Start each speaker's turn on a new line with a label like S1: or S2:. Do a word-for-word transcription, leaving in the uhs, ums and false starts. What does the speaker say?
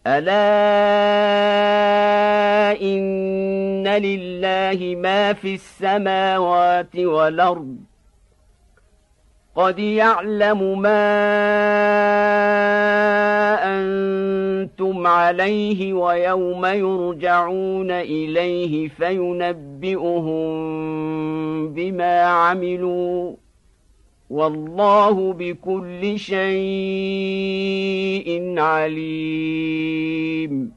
S1: ألا إن لله ما في السماوات والأرض قد يعلم ما أنتم عليه ويوم يرجعون إليه فينبئهم بما عملوا والله بكل شيء عليم.